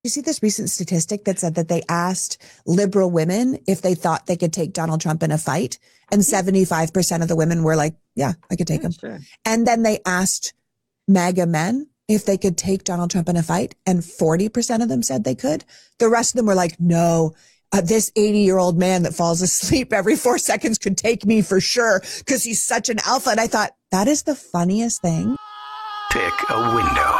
You see this recent statistic that said that they asked liberal women if they thought they could take Donald Trump in a fight. And 75% of the women were like, yeah, I could take him. Sure. And then they asked MAGA men if they could take Donald Trump in a fight. And 40% of them said they could. The rest of them were like, no, this 80-year-old man that falls asleep every 4 seconds could take me for sure because he's such an alpha. And I thought, that is the funniest thing. Pick a window.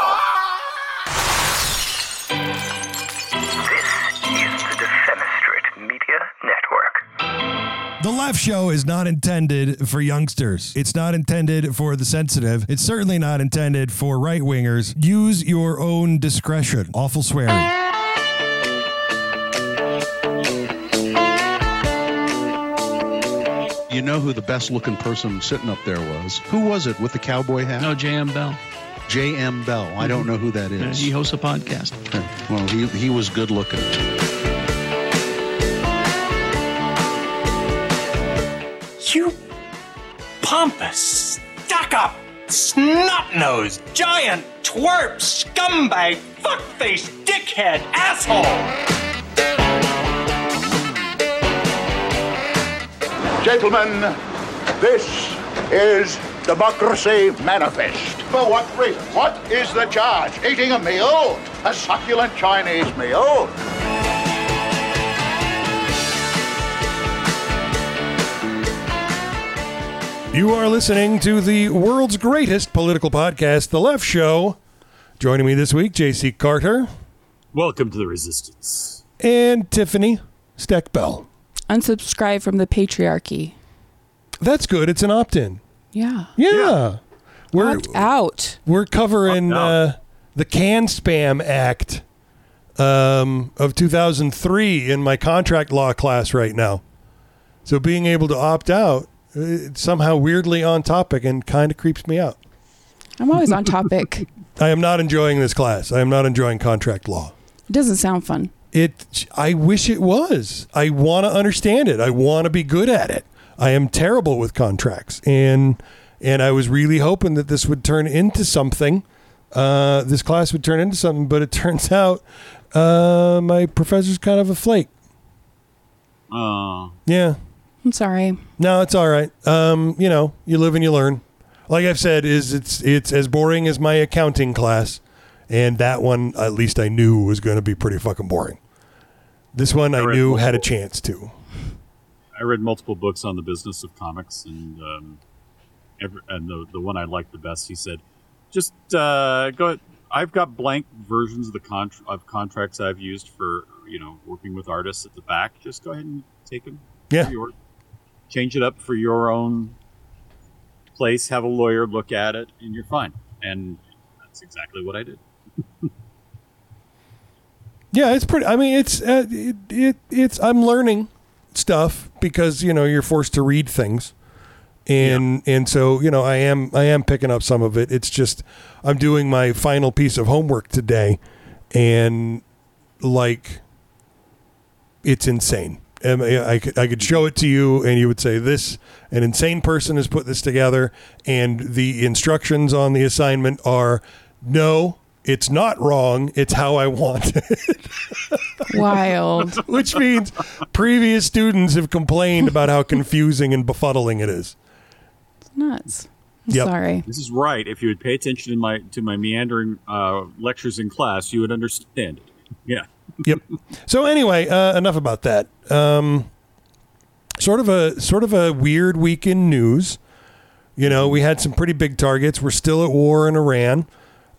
The Left Show is not intended for youngsters. It's not intended for the sensitive. It's certainly not intended for right-wingers. Use your own discretion. Awful swearing. You know who the best-looking person sitting up there was? Who was it with the cowboy hat? No, J.M. Bell. J.M. Bell. I don't know who that is. He hosts a podcast. Well, he was good-looking. You pompous, stuck-up, snot-nosed, giant, twerp, scumbag, fuckface, dickhead, asshole! Gentlemen, this is Democracy Manifest. For what reason? What is the charge? Eating a meal? A succulent Chinese meal? You are listening to the world's greatest political podcast, The Left Show. Joining me this week, J.C. Carter. Welcome to the Resistance. And Tiffany Steckbell. Unsubscribe from the patriarchy. That's good. It's an opt-in. Yeah. Yeah. Opt out. We're covering the Can Spam Act of 2003 in my contract law class right now. So being able to opt out, it's somehow weirdly on topic and kind of creeps me out. I'm always on topic. I am not enjoying this class. I am not enjoying contract law. It doesn't sound fun. I wish it was. I want to understand it. I want to be good at it. I am terrible with contracts. And I was really hoping that this would turn into something. This class would turn into something, but it turns out my professor's kind of a flake. Oh. Yeah. I'm sorry. No, it's all right. You live and you learn. Like I've said, it's as boring as my accounting class, and that one at least I knew was going to be pretty fucking boring. This one I knew had a chance to. I read multiple books on the business of comics, and the one I liked the best, he said, just go ahead. I've got blank versions of the of contracts I've used for working with artists at the back. Just go ahead and take them. Yeah. Change it up for your own place, have a lawyer look at it, and you're fine. And that's exactly what I did. Yeah, it's pretty. I mean, it's. I'm learning stuff because you're forced to read things, and so I am picking up some of it. It's just I'm doing my final piece of homework today, and it's insane. I could show it to you and you would say an insane person has put this together, and the instructions on the assignment are, no, it's not wrong. It's how I want it. Wild. Which means previous students have complained about how confusing and befuddling it is. It's nuts. Yep. Sorry. This is right. If you would pay attention to my meandering lectures in class, you would understand it. Yeah. Yep. So anyway, enough about that. Sort of a weird week in news. We had some pretty big targets. We're still at war in Iran.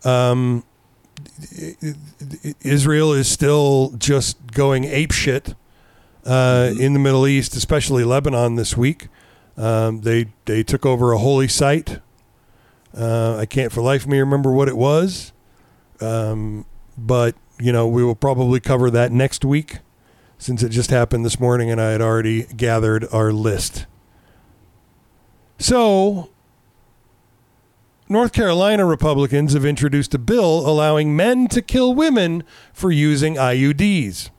Israel is still just going apeshit in the Middle East, especially Lebanon this week. They took over a holy site. I can't for life of me remember what it was, but we will probably cover that next week, since it just happened this morning and I had already gathered our list. So, North Carolina Republicans have introduced a bill allowing men to kill women for using IUDs.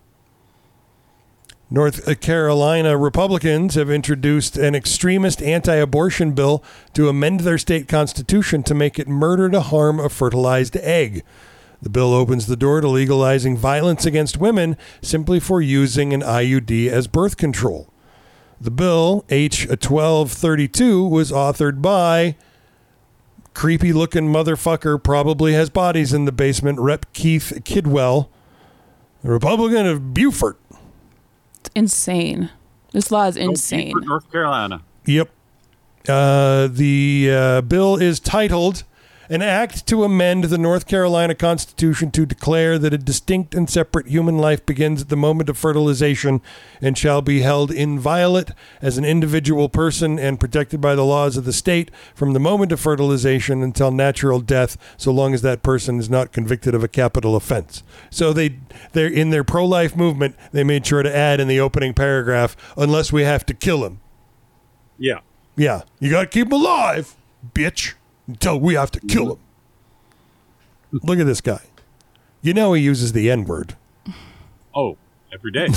North Carolina Republicans have introduced an extremist anti-abortion bill to amend their state constitution to make it murder to harm a fertilized egg. The bill opens the door to legalizing violence against women simply for using an IUD as birth control. The bill, H. 1232, was authored by creepy-looking motherfucker, probably has bodies in the basement, Rep. Keith Kidwell, a Republican of Beaufort. It's insane. This law is insane. North Carolina. Yep. The bill is titled An Act to Amend the North Carolina Constitution to declare that a distinct and separate human life begins at the moment of fertilization and shall be held inviolate as an individual person and protected by the laws of the state from the moment of fertilization until natural death, so long as that person is not convicted of a capital offense. So they're in their pro-life movement, they made sure to add in the opening paragraph, unless we have to kill him. Yeah. Yeah, you got to keep him alive, bitch, until we have to kill him. Look at this guy. You know he uses the N-word. Oh, every day.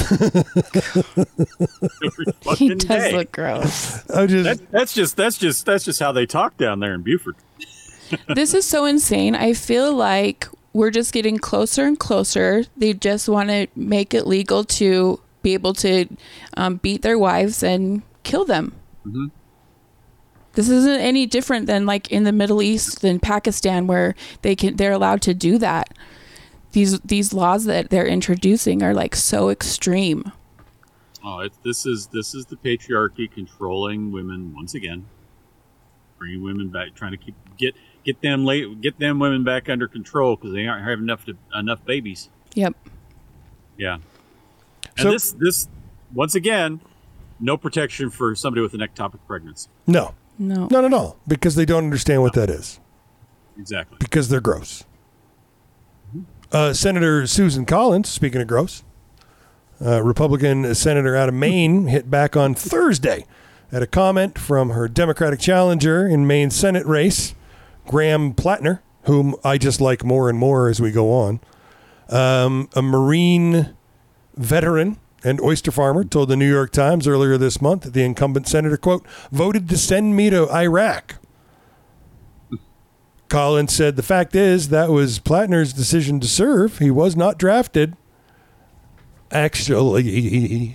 Every He fucking does day. look gross. That's just how they talk down there in Beaufort. This is so insane. I feel like we're just getting closer and closer. They just want to make it legal to be able to beat their wives and kill them. Mm-hmm. This isn't any different than like in the Middle East than Pakistan, where they're allowed to do that. These laws that they're introducing are like so extreme. Oh, this is the patriarchy controlling women once again, bringing women back, trying to get them women back under control because they aren't having enough babies. Yep. Yeah. And this once again, no protection for somebody with an ectopic pregnancy. No. No. Not at all, because they don't understand what that is. Exactly. Because they're gross. Senator Susan Collins, speaking of gross, Republican senator out of Maine, hit back on Thursday at a comment from her Democratic challenger in Maine's Senate race, Graham Plattner, whom I just like more and more as we go on. A Marine veteran and oyster farmer told the New York Times earlier this month that the incumbent senator, quote, voted to send me to Iraq. Collins said, the fact is that was Plattner's decision to serve. He was not drafted. Actually,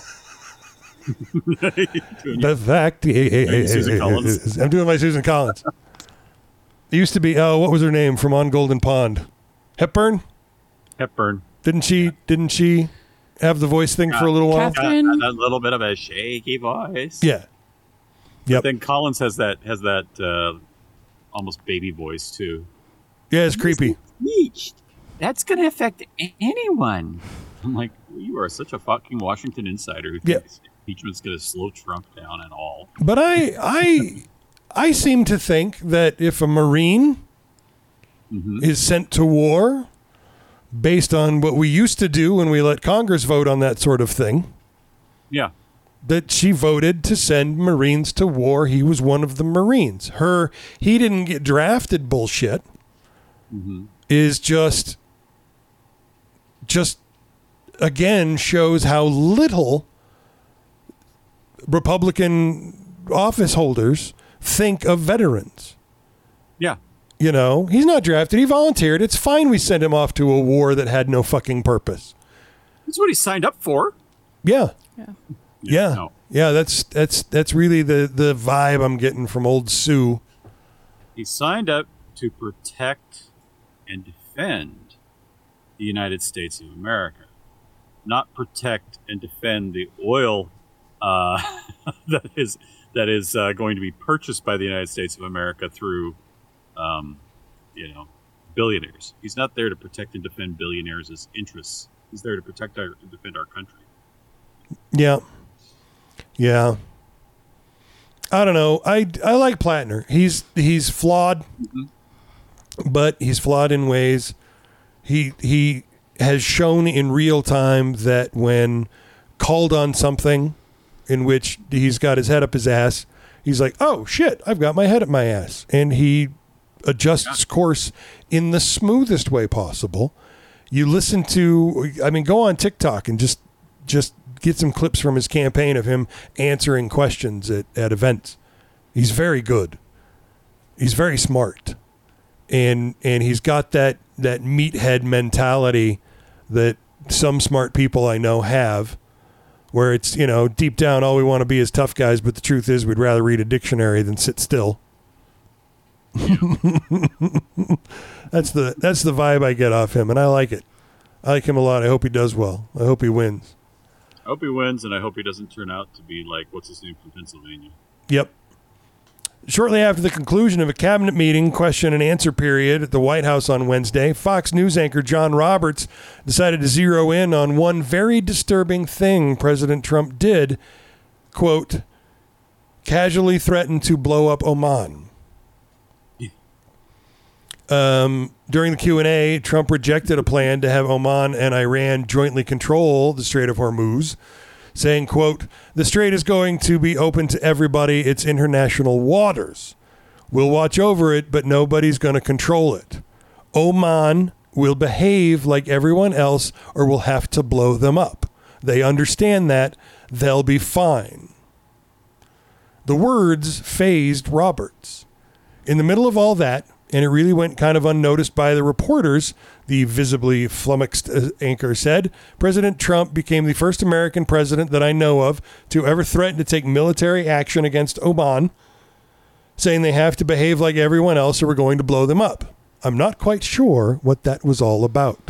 the fact is, I'm doing my Susan Collins. It used to be, what was her name from On Golden Pond? Hepburn? Hepburn. Didn't she have the voice thing for a little while? Catherine? A little bit of a shaky voice. Yeah. Yep. But then Collins has that almost baby voice too. Yeah, it's creepy. That's going to affect anyone. I'm like, you are such a fucking Washington insider who thinks impeachment's going to slow Trump down and all. But I seem to think that if a Marine is sent to war based on what we used to do when we let Congress vote on that sort of thing, yeah, that she voted to send Marines to war. He was one of the Marines. He didn't get drafted bullshit is just again shows how little Republican office holders think of veterans. Yeah. You know, he's not drafted. He volunteered. It's fine we sent him off to a war that had no fucking purpose. That's what he signed up for. Yeah. Yeah. No. Yeah, that's really the vibe I'm getting from old Sue. He signed up to protect and defend the United States of America, not protect and defend the oil that is going to be purchased by the United States of America through, billionaires. He's not there to protect and defend billionaires' interests. He's there to protect and defend our country. Yeah. Yeah. I don't know. I like Plattner. He's flawed, but he's flawed in ways. He has shown in real time that when called on something in which he's got his head up his ass, he's like, oh shit, I've got my head up my ass. And he adjusts course in the smoothest way possible. You listen to, go on TikTok and just get some clips from his campaign of him answering questions at events. He's very good. He's very smart. And he's got that meathead mentality that some smart people I know have, where it's, deep down all we want to be is tough guys, but the truth is we'd rather read a dictionary than sit still. That's the vibe I get off him, and I like it. I like him a lot. I hope he does well. I hope he wins. I hope he wins, and I hope he doesn't turn out to be like, what's his name from Pennsylvania? Yep. Shortly after the conclusion of a cabinet meeting question and answer period at the White House on Wednesday, Fox News anchor John Roberts decided to zero in on one very disturbing thing President Trump did, quote, casually threatened to blow up Oman. During the Q&A, Trump rejected a plan to have Oman and Iran jointly control the Strait of Hormuz, saying, quote, the strait is going to be open to everybody. It's international waters. We'll watch over it, but nobody's going to control it. Oman will behave like everyone else or we'll have to blow them up. They understand that. They'll be fine. The words fazed Roberts. In the middle of all that, and it really went kind of unnoticed by the reporters, the visibly flummoxed anchor said, President Trump became the first American president that I know of to ever threaten to take military action against Oman, saying they have to behave like everyone else or we're going to blow them up. I'm not quite sure what that was all about.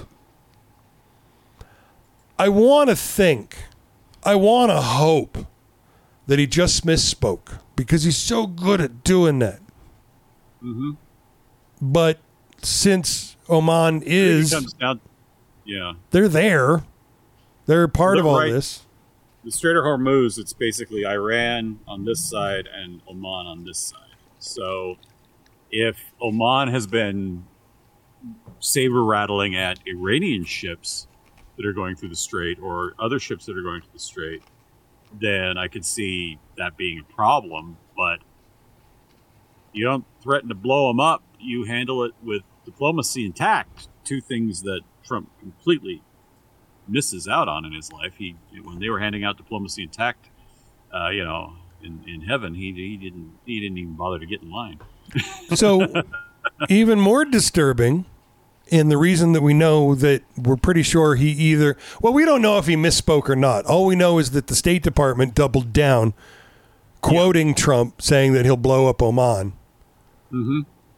I want to hope that he just misspoke because he's so good at doing that. Mm-hmm. But since Oman is, they're there. They're part of all this. The Strait of Hormuz, it's basically Iran on this side and Oman on this side. So if Oman has been saber rattling at Iranian ships that are going through the strait or other ships that are going through the strait, then I could see that being a problem. But you don't threaten to blow them up. You handle it with diplomacy and tact. Two things that Trump completely misses out on in his life. When they were handing out diplomacy and tact, in heaven, he didn't even bother to get in line. So, even more disturbing, and the reason that we know that we're pretty sure we don't know if he misspoke or not. All we know is that the State Department doubled down, quoting Trump, saying that he'll blow up Oman. Mm-hmm.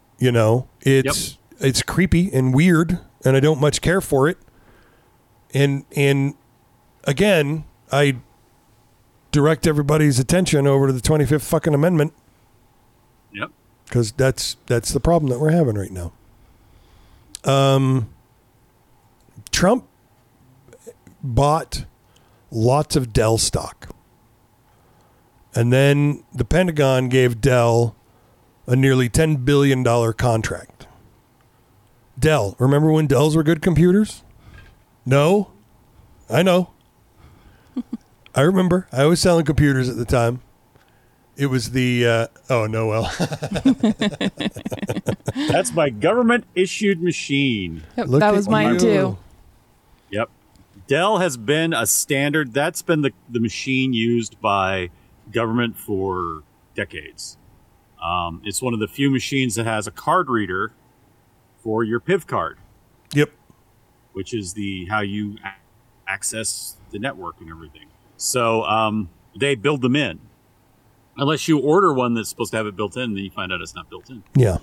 It's creepy and weird, and I don't much care for it. And again, I direct everybody's attention over to the 25th fucking amendment. Yep. Because that's the problem that we're having right now. Trump bought lots of Dell stock. And then the Pentagon gave Dell a nearly $10 billion contract. Dell. Remember when Dells were good computers? No? I know. I remember. I was selling computers at the time. It was the, That's my government-issued machine. Yep, that was mine too. Yep. Dell has been a standard. That's been the machine used by government for decades. It's one of the few machines that has a card reader for your PIV card. Yep. Which is how you access the network and everything. So they build them in. Unless you order one that's supposed to have it built in, then you find out it's not built in. Yeah.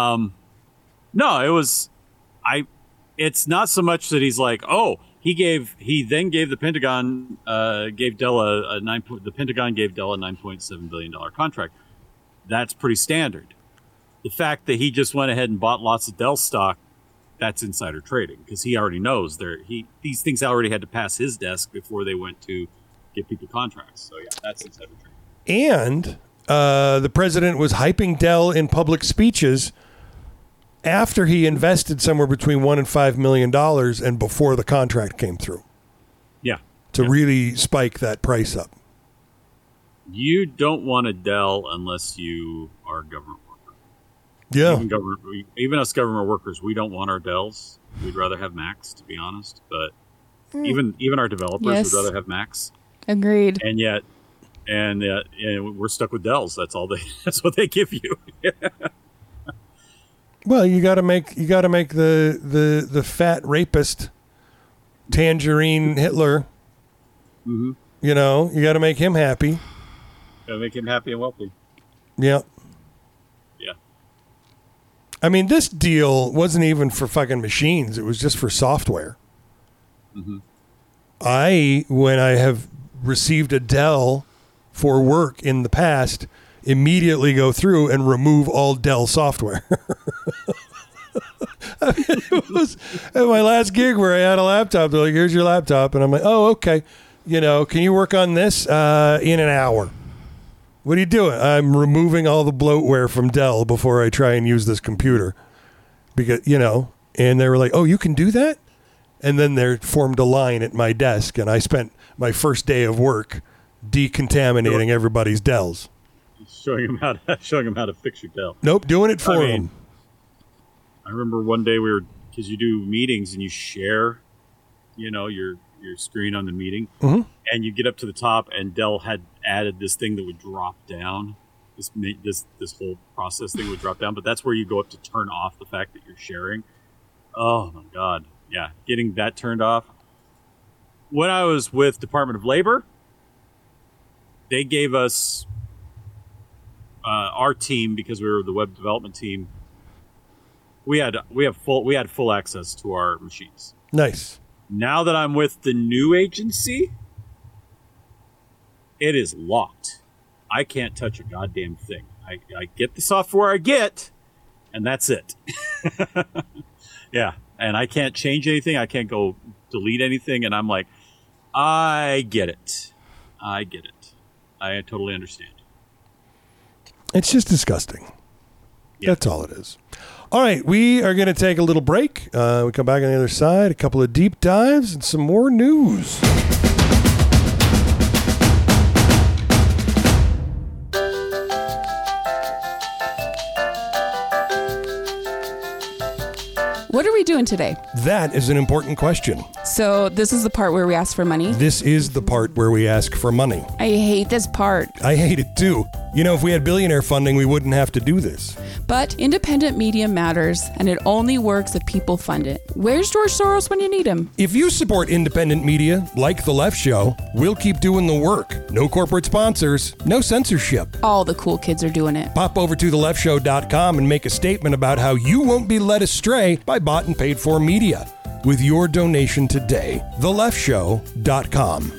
No, it's not so much that he's like, he then gave the Pentagon, gave Dell the Pentagon gave Dell a $9.7 billion contract. That's pretty standard. The fact that he just went ahead and bought lots of Dell stock, that's insider trading because he already knows these things already had to pass his desk before they went to give people contracts. So yeah, that's insider trading. And the president was hyping Dell in public speeches after he invested somewhere between $1 and $5 million and before the contract came through. Yeah. To really spike that price up. You don't want a Dell unless you are a government worker. Yeah. Even us government workers, we don't want our Dells. We'd rather have Macs, to be honest. But even our developers would rather have Macs. Agreed. And yet, we're stuck with Dells. That's what they give you. Well, you got to make the fat rapist Tangerine Hitler. Mm-hmm. You know, you got to make him happy. Got to make him happy and wealthy. Yeah. Yeah. I mean, this deal wasn't even for fucking machines. It was just for software. Mm-hmm. When I have received a Dell for work in the past, immediately go through and remove all Dell software. I mean, it was at my last gig where I had a laptop. They're like, here's your laptop. And I'm like, oh, okay. You know, can you work on this in an hour? What are you doing? I'm removing all the bloatware from Dell before I try and use this computer. Because, you know, and they were like, oh, you can do that? And then they formed a line at my desk, and I spent my first day of work decontaminating everybody's Dells. Showing him how to fix your Dell. Nope, doing it for him. I remember one day because you do meetings and you share, you know, your screen on the meeting, mm-hmm. and you get up to the top, and Dell had added this thing that would drop down. This whole process thing would drop down, but that's where you go up to turn off the fact that you're sharing. Oh my God. Yeah, getting that turned off. When I was with Department of Labor, they gave us our team, because we were the web development team. We had full access to our machines. Nice. Now that I'm with the new agency, it is locked. I can't touch a goddamn thing. I get the software I get, and that's it. Yeah. And I can't change anything. I can't go delete anything. And I'm like, I get it. I totally understand. It's just disgusting. Yeah. That's all it is. All right, we are going to take a little break. We come back on the other side, a couple of deep dives and some more news. What are we doing today? That is an important question. So this is the part where we ask for money? This is the part where we ask for money. I hate this part. I hate it too. You know, if we had billionaire funding, we wouldn't have to do this. But independent media matters, and it only works if people fund it. Where's George Soros when you need him? If you support independent media, like The Left Show, we'll keep doing the work. No corporate sponsors, no censorship. All the cool kids are doing it. Pop over to theleftshow.com and make a statement about how you won't be led astray by bought and paid for media with your donation today. theleftshow.com.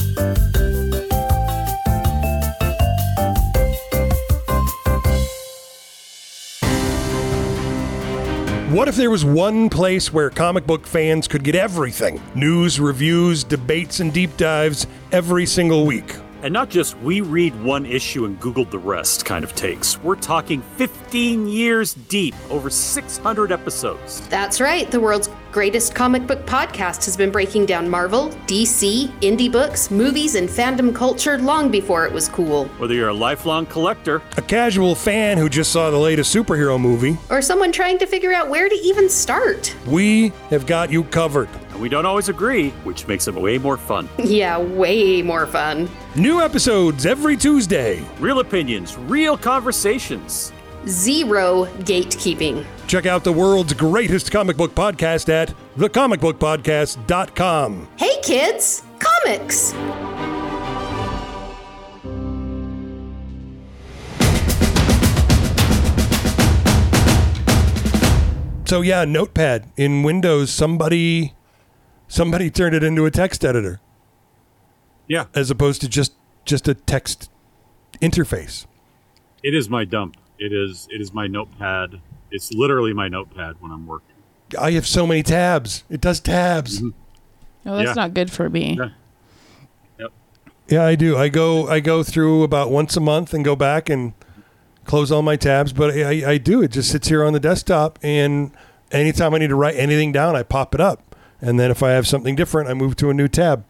What if there was one place where comic book fans could get everything? News, reviews, debates, and deep dives every single week. And not just we read one issue and Googled the rest kind of takes. We're talking 15 years deep, over 600 episodes. That's right. The world's greatest comic book podcast has been breaking down Marvel, DC, indie books, movies, and fandom culture long before it was cool. Whether you're a lifelong collector, a casual fan who just saw the latest superhero movie, or someone trying to figure out where to even start, we have got you covered. And we don't always agree, which makes it way more fun. Yeah, way more fun. New episodes every Tuesday. Real opinions, real conversations. Zero gatekeeping. Check out the world's greatest comic book podcast at thecomicbookpodcast.com. Hey kids, comics! So yeah, Notepad in Windows, somebody turned it into a text editor. Yeah. As opposed to just a text interface. It is my dump. It is my Notepad. It's literally my Notepad when I'm working. I have so many tabs. It does tabs. Mm-hmm. Oh, that's not good for me. Yeah. Yep. Yeah, I do. I go through about once a month and go back and close all my tabs, but I do. It just sits here on the desktop, and anytime I need to write anything down, I pop it up. And then if I have something different, I move to a new tab.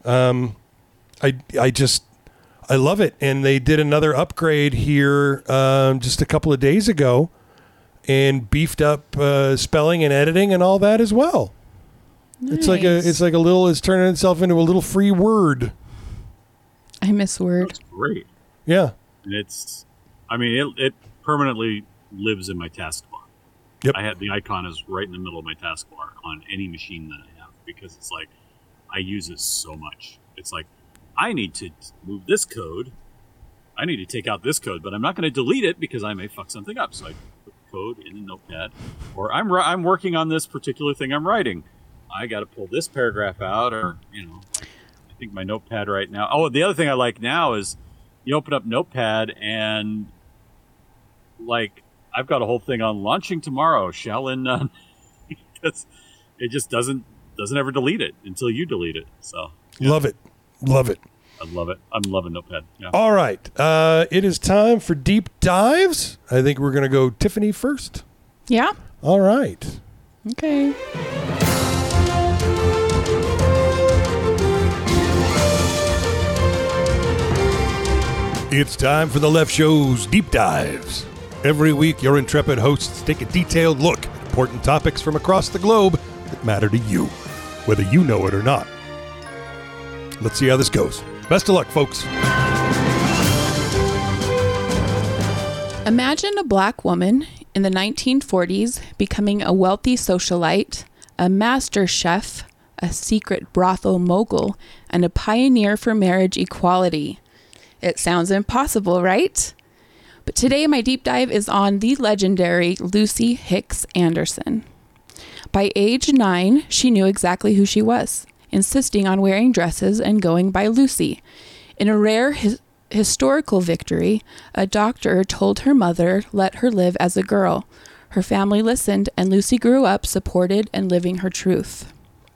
I love it. And they did another upgrade here just a couple of days ago and beefed up spelling and editing and all that as well. Nice. It's turning itself into a little free Word. I miss Word. That's great. Yeah. And it permanently lives in my taskbar. Yep. I had the icon is right in the middle of my taskbar on any machine that I have, because it's like I use it so much. It's like I need to move this code. I need to take out this code, but I'm not going to delete it because I may fuck something up. So I put the code in a notepad, or I'm working on this particular thing I'm writing. I got to pull this paragraph out, or I think my notepad right now. Oh, the other thing I like now is you open up Notepad and like I've got a whole thing on launching tomorrow. Shaolin, it just doesn't ever delete it until you delete it. So love it. I love it. I'm loving Notepad. Yeah. All right. It is time for deep dives. I think we're going to go Tiffany first. Yeah. All right. Okay. It's time for the Left Show's Deep Dives. Every week, your intrepid hosts take a detailed look at important topics from across the globe that matter to you, whether you know it or not. Let's see how this goes. Best of luck, folks. Imagine a black woman in the 1940s becoming a wealthy socialite, a master chef, a secret brothel mogul, and a pioneer for marriage equality. It sounds impossible, right? But today my deep dive is on the legendary Lucy Hicks Anderson. By age 9, she knew exactly who she was, insisting on wearing dresses and going by Lucy. In a rare historical victory, a doctor told her mother let her live as a girl. Her family listened, and Lucy grew up supported and living her truth.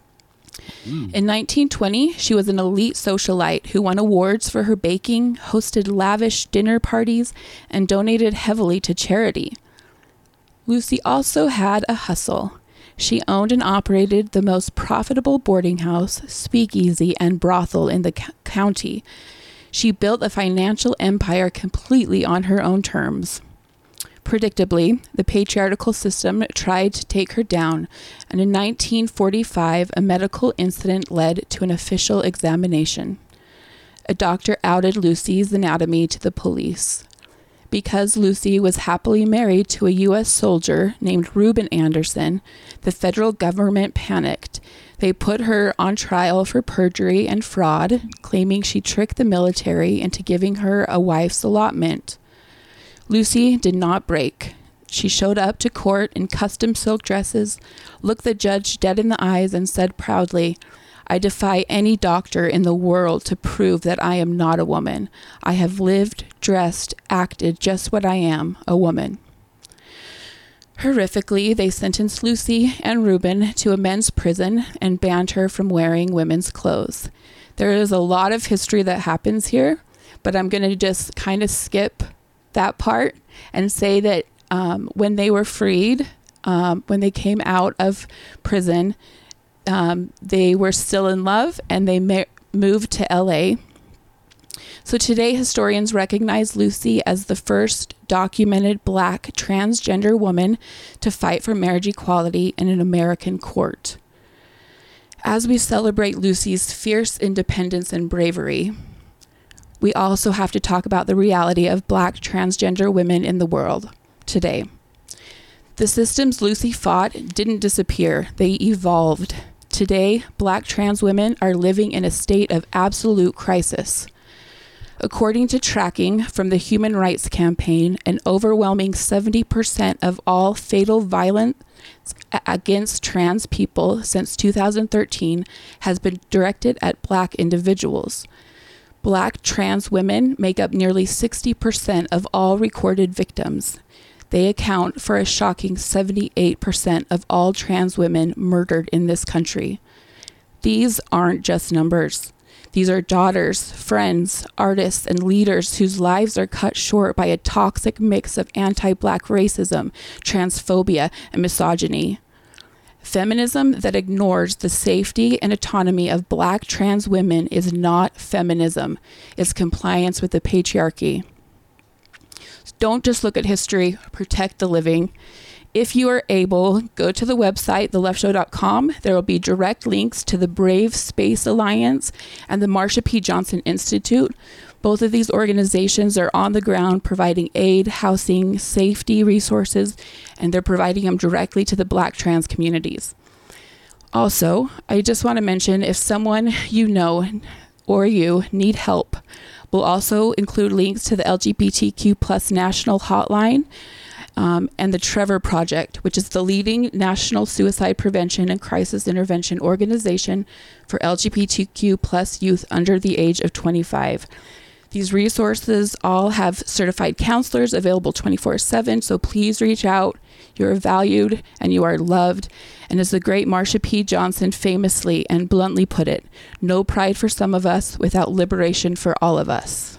In 1920, she was an elite socialite who won awards for her baking, hosted lavish dinner parties, and donated heavily to charity. Lucy also had a hustle. She owned and operated the most profitable boarding house, speakeasy, and brothel in the county. She built a financial empire completely on her own terms. Predictably, the patriarchal system tried to take her down, and in 1945, a medical incident led to an official examination. A doctor outed Lucy's anatomy to the police. Because Lucy was happily married to a U.S. soldier named Reuben Anderson, the federal government panicked. They put her on trial for perjury and fraud, claiming she tricked the military into giving her a wife's allotment. Lucy did not break. She showed up to court in custom silk dresses, looked the judge dead in the eyes, and said proudly, "I defy any doctor in the world to prove that I am not a woman. I have lived, dressed, acted just what I am, a woman." Horrifically, they sentenced Lucy and Reuben to a men's prison and banned her from wearing women's clothes. There is a lot of history that happens here, but I'm going to just kind of skip that part and say that when they were freed, when they came out of prison, they were still in love, and they moved to LA. So today, historians recognize Lucy as the first documented black transgender woman to fight for marriage equality in an American court. As we celebrate Lucy's fierce independence and bravery, we also have to talk about the reality of black transgender women in the world today. The systems Lucy fought didn't disappear, they evolved. Today, black trans women are living in a state of absolute crisis. According to tracking from the Human Rights Campaign, an overwhelming 70% of all fatal violence against trans people since 2013 has been directed at black individuals. Black trans women make up nearly 60% of all recorded victims. They account for a shocking 78% of all trans women murdered in this country. These aren't just numbers. These are daughters, friends, artists, and leaders whose lives are cut short by a toxic mix of anti-black racism, transphobia, and misogyny. Feminism that ignores the safety and autonomy of black trans women is not feminism. It's compliance with the patriarchy. Don't just look at history, protect the living. If you are able, go to the website, theleftshow.com. There will be direct links to the Brave Space Alliance and the Marsha P. Johnson Institute. Both of these organizations are on the ground providing aid, housing, safety resources, and they're providing them directly to the Black trans communities. Also, I just want to mention, if someone you know or you need help, we'll also include links to the LGBTQ plus national hotline and the Trevor Project, which is the leading national suicide prevention and crisis intervention organization for LGBTQ plus youth under the age of 25. These resources all have certified counselors available 24/7, so please reach out. You're valued and you are loved. And as the great Marsha P. Johnson famously and bluntly put it, no pride for some of us without liberation for all of us.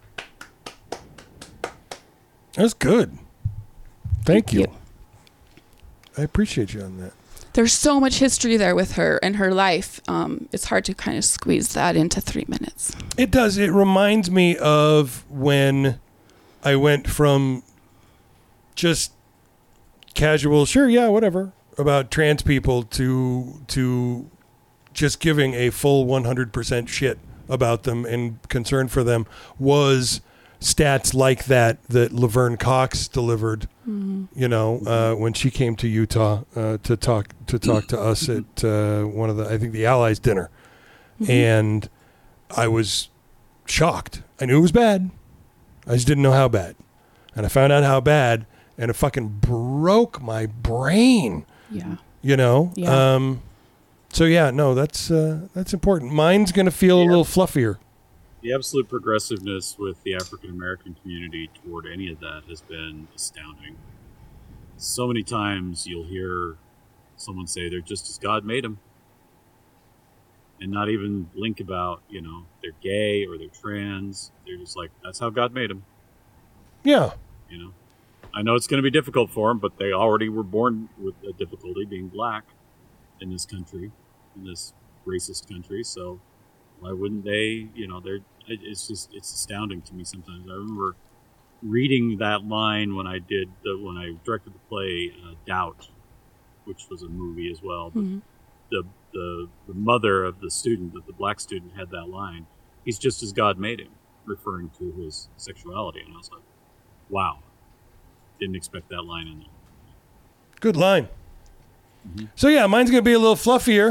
That's good. Thank you. I appreciate you on that. There's so much history there with her and her life. It's hard to kind of squeeze that into 3 minutes. It does. It reminds me of when I went from just casual, sure, yeah, whatever, about trans people to just giving a full 100% shit about them and concern for them was stats like that Laverne Cox delivered, when she came to Utah to talk to us at one of the Allies dinner. Mm-hmm. And I was shocked. I knew it was bad. I just didn't know how bad. And I found out how bad, and it fucking broke my brain. Yeah. Yeah. So yeah, no, that's important. Mine's going to feel a little fluffier. The absolute progressiveness with the African American community toward any of that has been astounding. So many times you'll hear someone say they're just as God made them, and not even blink about, they're gay or they're trans. They're just like, that's how God made them. Yeah. I know it's going to be difficult for them, but they already were born with a difficulty being black in this country, in this racist country. So why wouldn't they? It's astounding to me sometimes. I remember reading that line when I directed the play Doubt, which was a movie as well. But the mother of the student, the black student, had that line. He's just as God made him, referring to his sexuality. And I was like, wow, didn't expect that line in there. Good line. Mm-hmm. So yeah, mine's going to be a little fluffier.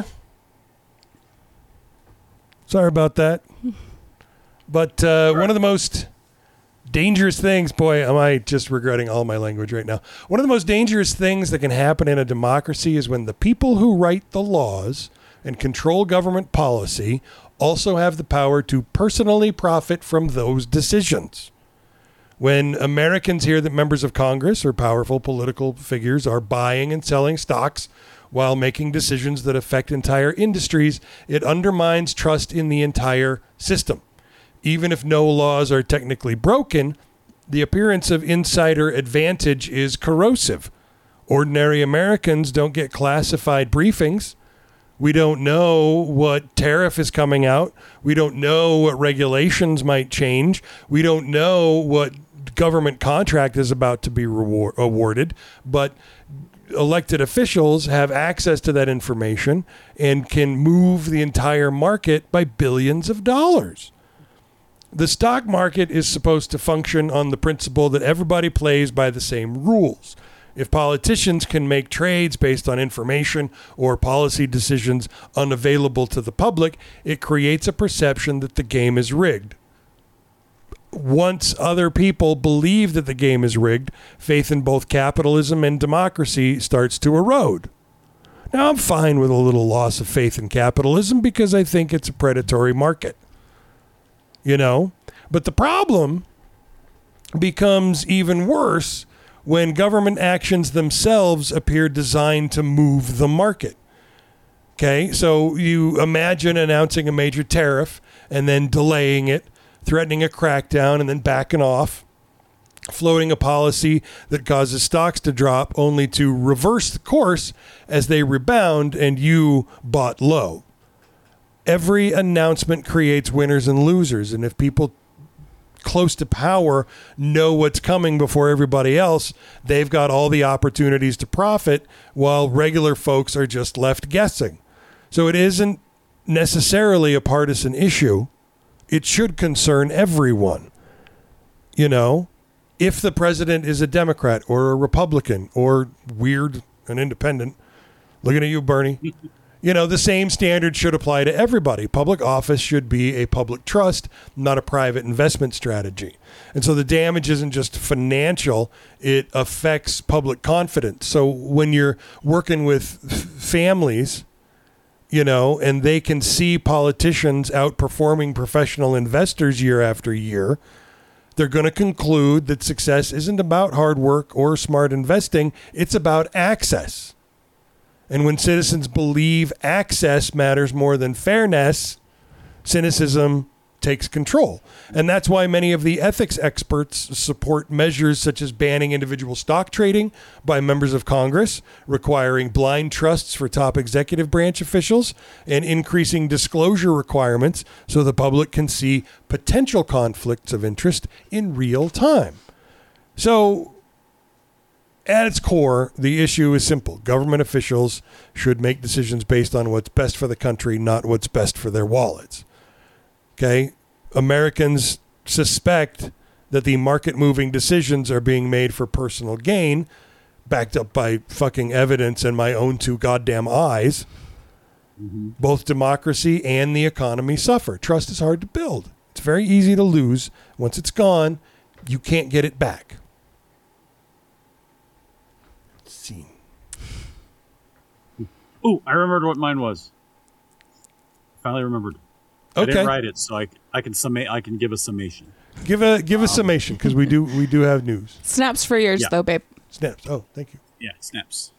Sorry about that. But one of the most dangerous things, boy, am I just regretting all my language right now. One of the most dangerous things that can happen in a democracy is when the people who write the laws and control government policy also have the power to personally profit from those decisions. When Americans hear that members of Congress or powerful political figures are buying and selling stocks while making decisions that affect entire industries, it undermines trust in the entire system. Even if no laws are technically broken, the appearance of insider advantage is corrosive. Ordinary Americans don't get classified briefings. We don't know what tariff is coming out. We don't know what regulations might change. We don't know what government contract is about to be awarded. But elected officials have access to that information and can move the entire market by billions of dollars. The stock market is supposed to function on the principle that everybody plays by the same rules. If politicians can make trades based on information or policy decisions unavailable to the public, it creates a perception that the game is rigged. Once other people believe that the game is rigged, faith in both capitalism and democracy starts to erode. Now, I'm fine with a little loss of faith in capitalism because I think it's a predatory market. But the problem becomes even worse when government actions themselves appear designed to move the market. Okay, so you imagine announcing a major tariff and then delaying it, threatening a crackdown and then backing off, floating a policy that causes stocks to drop only to reverse the course as they rebound and you bought low. Every announcement creates winners and losers, and if people close to power know what's coming before everybody else, they've got all the opportunities to profit while regular folks are just left guessing. So it isn't necessarily a partisan issue, it should concern everyone. You know, if the president is a Democrat or a Republican or weird, an independent, looking at you, Bernie, you know, the same standard should apply to everybody. Public office should be a public trust, not a private investment strategy. And so the damage isn't just financial, it affects public confidence. So when you're working with families, you know, and they can see politicians outperforming professional investors year after year, they're going to conclude that success isn't about hard work or smart investing. It's about access. And when citizens believe access matters more than fairness, cynicism takes control. And that's why many of the ethics experts support measures such as banning individual stock trading by members of Congress, requiring blind trusts for top executive branch officials, and increasing disclosure requirements so the public can see potential conflicts of interest in real time. So, at its core, the issue is simple. Government officials should make decisions based on what's best for the country, not what's best for their wallets. Okay? Americans suspect that the market-moving decisions are being made for personal gain, backed up by fucking evidence and my own two goddamn eyes. Mm-hmm. Both democracy and the economy suffer. Trust is hard to build. It's very easy to lose. Once it's gone, you can't get it back. Ooh, I remembered what mine was. Finally remembered. Okay. I didn't write it, so I can give a summation. Give a summation, because we do have news. Snaps for yours, though, babe. Snaps. Oh, thank you. Yeah, snaps.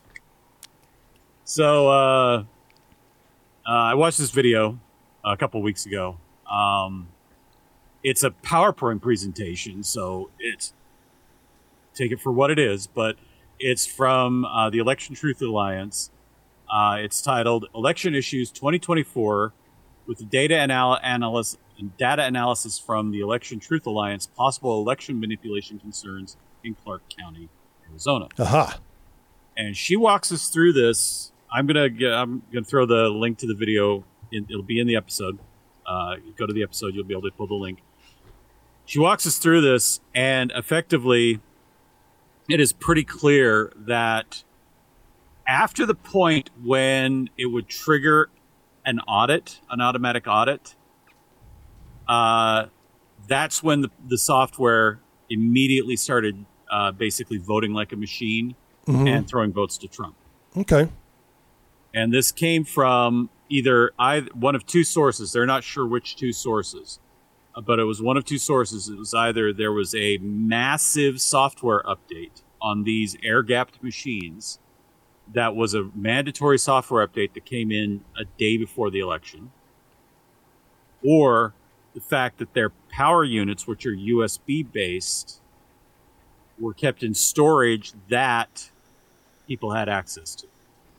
So I watched this video a couple weeks ago. It's a PowerPoint presentation, so take it for what it is, but it's from the Election Truth Alliance. It's titled Election Issues 2024 with the data analysis from the Election Truth Alliance, possible election manipulation concerns in Clark County, Arizona. Aha. And she walks us through this. I'm gonna throw the link to the video. It'll be in the episode. Go to the episode, you'll be able to pull the link. She walks us through this, and effectively, it is pretty clear that after the point when it would trigger an automatic audit, that's when the software immediately started basically voting like a machine and throwing votes to Trump. Okay. And this came from either one of two sources. They're not sure which two sources, but it was one of two sources. It was either there was a massive software update on these air-gapped machines that was a mandatory software update that came in a day before the election, or the fact that their power units, which are USB-based, were kept in storage that people had access to.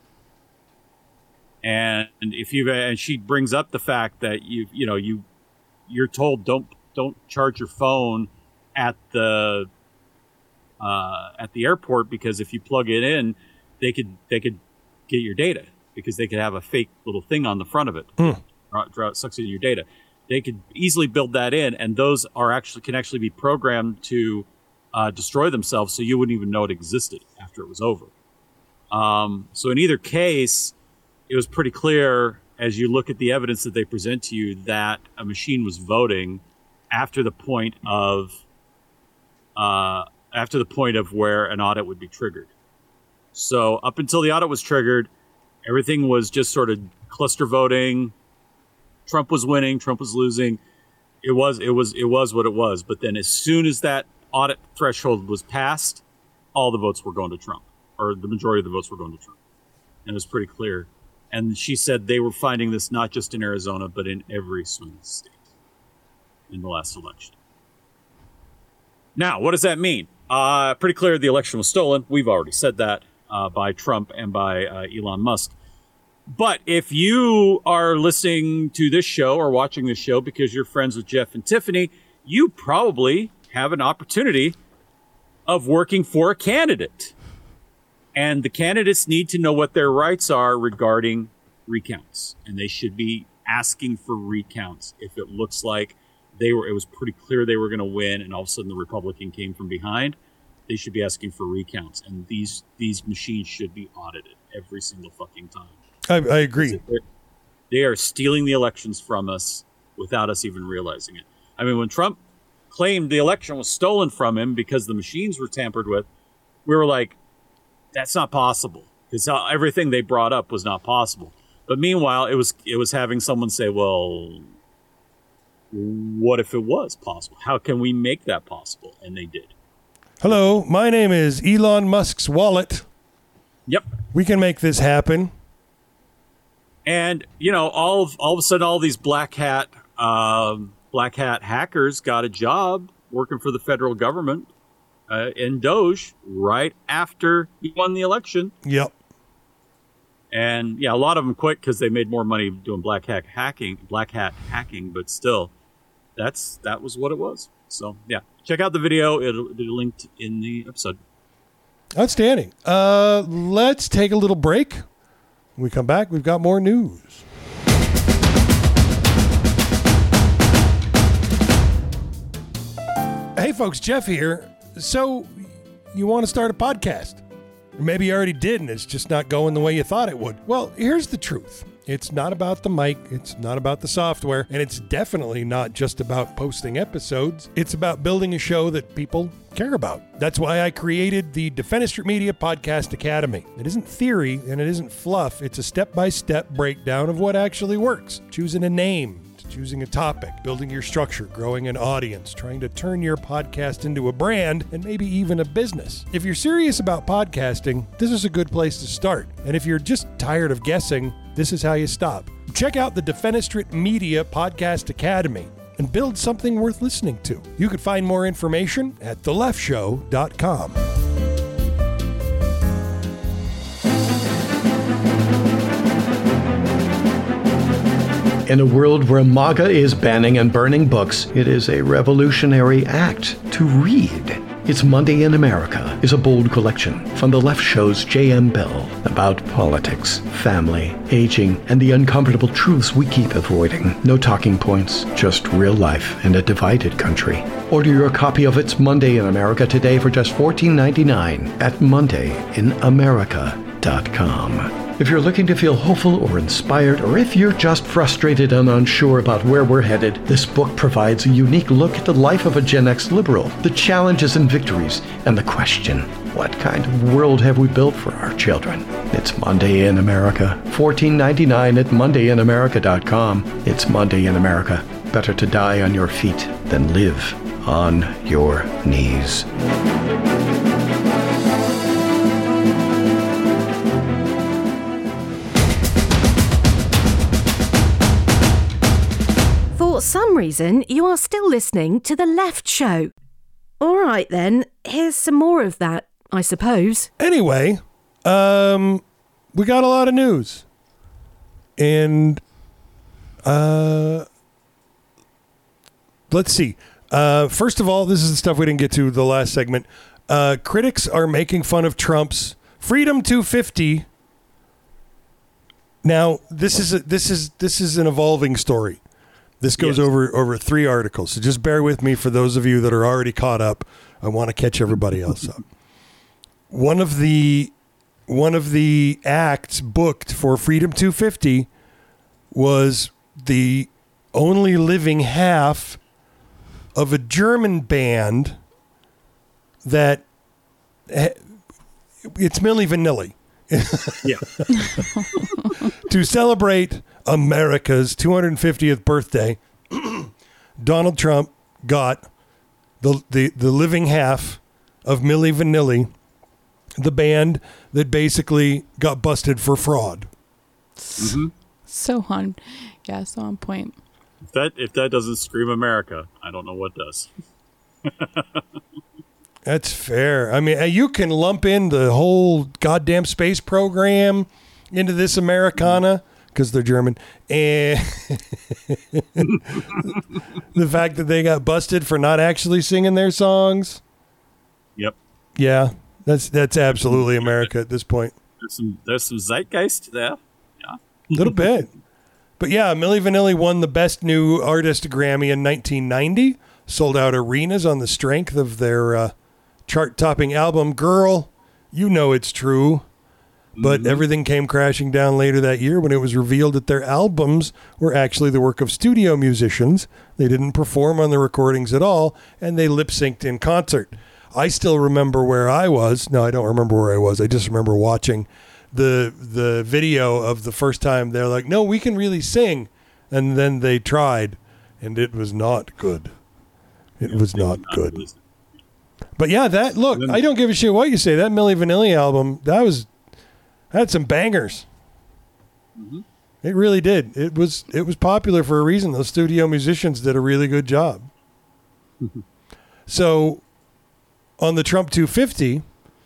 And she brings up the fact that you're told don't charge your phone at the airport, because if you plug it in, they could get your data, because they could have a fake little thing on the front of it. Sucks in your data. They could easily build that in, and those can actually be programmed to destroy themselves, so you wouldn't even know it existed after it was over. So in either case, it was pretty clear as you look at the evidence that they present to you that a machine was voting after the point of where an audit would be triggered. So up until the audit was triggered, everything was just sort of cluster voting. Trump was winning, Trump was losing. It was what it was. But then as soon as that audit threshold was passed, all the votes were going to Trump, or the majority of the votes were going to Trump. And it was pretty clear. And she said they were finding this not just in Arizona, but in every swing state in the last election. Now, what does that mean? Pretty clear the election was stolen. We've already said that by Trump and by Elon Musk. But if you are listening to this show or watching this show because you're friends with Jeff and Tiffany, you probably have an opportunity of working for a candidate. And the candidates need to know what their rights are regarding recounts. And they should be asking for recounts if it looks like it was pretty clear they were going to win, and all of a sudden the Republican came from behind, they should be asking for recounts, and these machines should be audited every single fucking time. I agree. They are stealing the elections from us without us even realizing it. I mean, when Trump claimed the election was stolen from him because the machines were tampered with, we were like, that's not possible, because everything they brought up was not possible. But meanwhile, it was having someone say, well, what if it was possible? How can we make that possible? And they did. Hello, my name is Elon Musk's wallet. Yep. We can make this happen. And, all of a sudden, all these black hat hackers got a job working for the federal government in Doge right after he won the election. Yep. And a lot of them quit because they made more money doing black hat hacking, but still, that was what it was. So check out the video. It'll be linked in the episode. Outstanding. Let's take a little break. When we come back, we've got more news. Hey folks, Jeff here. So you want to start a podcast? Or maybe you already did and it's just not going the way you thought it would. Well, here's the truth. It's not about the mic, it's not about the software, and it's definitely not just about posting episodes. It's about building a show that people care about. That's why I created the Defenestrate Media Podcast Academy. It isn't theory and it isn't fluff. It's a step-by-step breakdown of what actually works. Choosing a name, choosing a topic, building your structure, growing an audience, trying to turn your podcast into a brand, and maybe even a business. If you're serious about podcasting, this is a good place to start. And if you're just tired of guessing, this is how you stop. Check out the Defenestrate Media Podcast Academy and build something worth listening to. You can find more information at theleftShow.com. In a world where MAGA is banning and burning books, it is a revolutionary act to read. It's Monday in America is a bold collection from The Left Show's J.M. Bell about politics, family, aging, and the uncomfortable truths we keep avoiding. No talking points, just real life in a divided country. Order your copy of It's Monday in America today for just $14.99 at mondayinamerica.com. If you're looking to feel hopeful or inspired, or if you're just frustrated and unsure about where we're headed, this book provides a unique look at the life of a Gen X liberal, the challenges and victories, and the question, what kind of world have we built for our children? It's Monday in America. $14.99 at mondayinamerica.com. It's Monday in America. Better to die on your feet than live on your knees. For some reason, you are still listening to The Left Show. All right, then. Here's some more of that, I suppose. Anyway, we got a lot of news. And let's see. First of all, this is the stuff we didn't get to the last segment. Critics are making fun of Trump's Freedom 250. Now, this is an evolving story. This goes over 3 articles, so just bear with me for those of you that are already caught up. I want to catch everybody else up. One of the acts booked for Freedom 250 was the only living half of a German band that it's Milli Vanilli. Yeah. To celebrate America's 250th birthday, Donald Trump got the living half of Milli Vanilli, the band that basically got busted for fraud. Mm-hmm. So on point. If that doesn't scream America, I don't know what does. That's fair. I mean, you can lump in the whole goddamn space program into this Americana because they're German, and the fact that they got busted for not actually singing their songs. Yep. Yeah, that's absolutely America at this point. There's some zeitgeist there. Yeah. A little bit. But yeah, Milli Vanilli won the Best New Artist Grammy in 1990, sold out arenas on the strength of their chart-topping album, Girl, You Know It's True. But everything came crashing down later that year when it was revealed that their albums were actually the work of studio musicians. They didn't perform on the recordings at all, and they lip-synced in concert. I still remember where I was. No, I don't remember where I was. I just remember watching the video of the first time. They're like, no, we can really sing. And then they tried, and it was not good. It was not good. But yeah, I don't give a shit what you say. That Milli Vanilli album, that had some bangers. Mm-hmm. It really did. It was popular for a reason. Those studio musicians did a really good job. So on the Trump 250,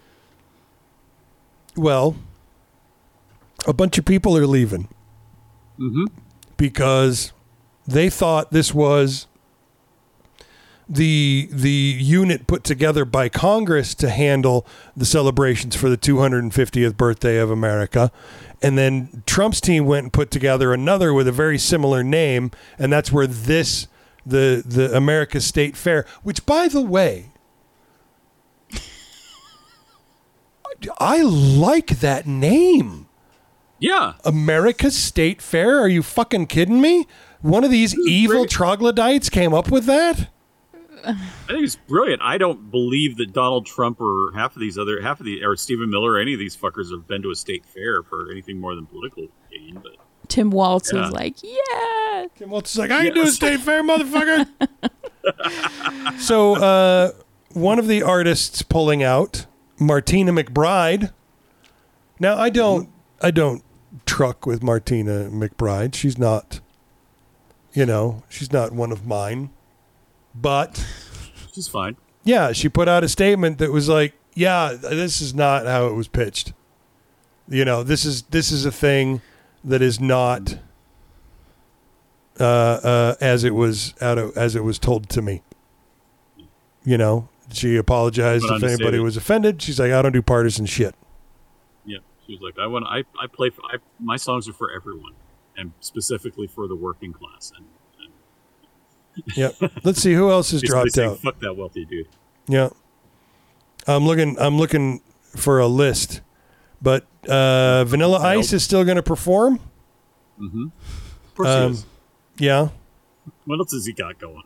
well, a bunch of people are leaving because they thought this was the unit put together by Congress to handle the celebrations for the 250th birthday of America. And then Trump's team went and put together another with a very similar name. And that's where the America State Fair, which, by the way, I like that name. Yeah. America State Fair? Are you fucking kidding me? One of these evil troglodytes came up with that? I think it's brilliant. I don't believe that Donald Trump or or Stephen Miller or any of these fuckers have been to a state fair for anything more than political gain. But Tim Waltz was like, yeah. Tim Waltz is like, I can do a state fair, motherfucker. So one of the artists pulling out, Martina McBride. Now, I don't truck with Martina McBride. She's not, she's not one of mine. But she's fine. Yeah, she put out a statement that was like, yeah, this is not how it was pitched. This is a thing that is not as it was told to me. She apologized if anybody was offended. She's like, I don't do partisan shit. Yeah, she was like, my songs are for everyone, and specifically for the working class. And yeah. Let's see who else has dropped out. Fuck that wealthy dude. Yeah. I'm looking for a list, but Vanilla Ice is still going to perform. Mm-hmm. Of course he is. Yeah. What else has he got going?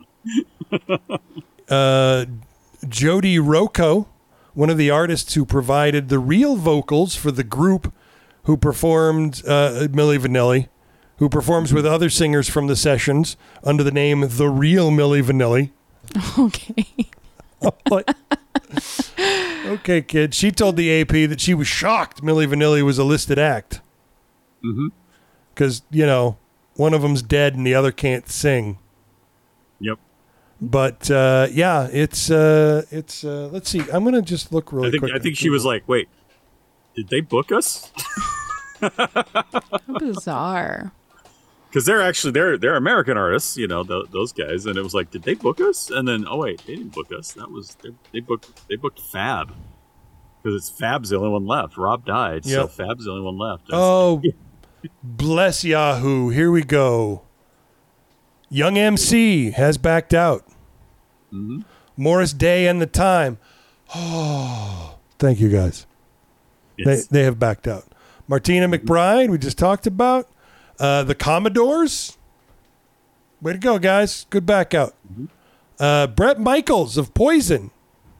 Jody Rocco, one of the artists who provided the real vocals for the group who performed Milli Vanilli, who performs with other singers from the sessions under the name The Real Milli Vanilli. Okay. Okay, kid. She told the AP that she was shocked Milli Vanilli was a listed act. Mm-hmm. Because, one of them's dead and the other can't sing. Yep. But, it's let's see. I'm going to just look really quick. I think she was like, wait, did they book us? How bizarre. Because they're American artists, those guys, and it was like, did they book us? And then, oh wait, they didn't book us. That was they booked Fab, because it's Fab's the only one left. Rob died, so Fab's the only one left. Oh, bless Yahoo! Here we go. Young MC has backed out. Mm-hmm. Morris Day and the Time. Oh, thank you guys. Yes. They have backed out. Martina McBride, we just talked about. The Commodores. Way to go, guys. Good back out. Mm-hmm. Bret Michaels of Poison.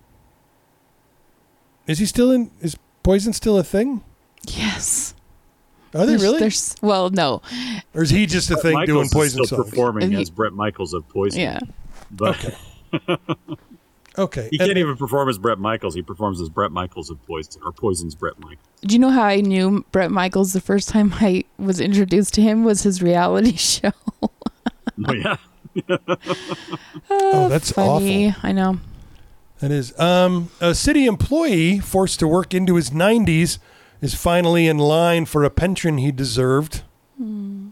Is Poison still a thing? Yes. Are they really? Well, no. Or is he just a thing Michaels doing Poison is still songs? performing as Bret Michaels of Poison. Yeah. But okay. He can't even perform as Bret Michaels. He performs as Bret Michaels of Poison, or Poison's Bret Michaels. Do you know how I knew Bret Michaels the first time I was introduced to him was his reality show? Oh, yeah. Oh, that's funny. awful. I know. That is. A city employee forced to work into his 90s is finally in line for a pension he deserved. I mean,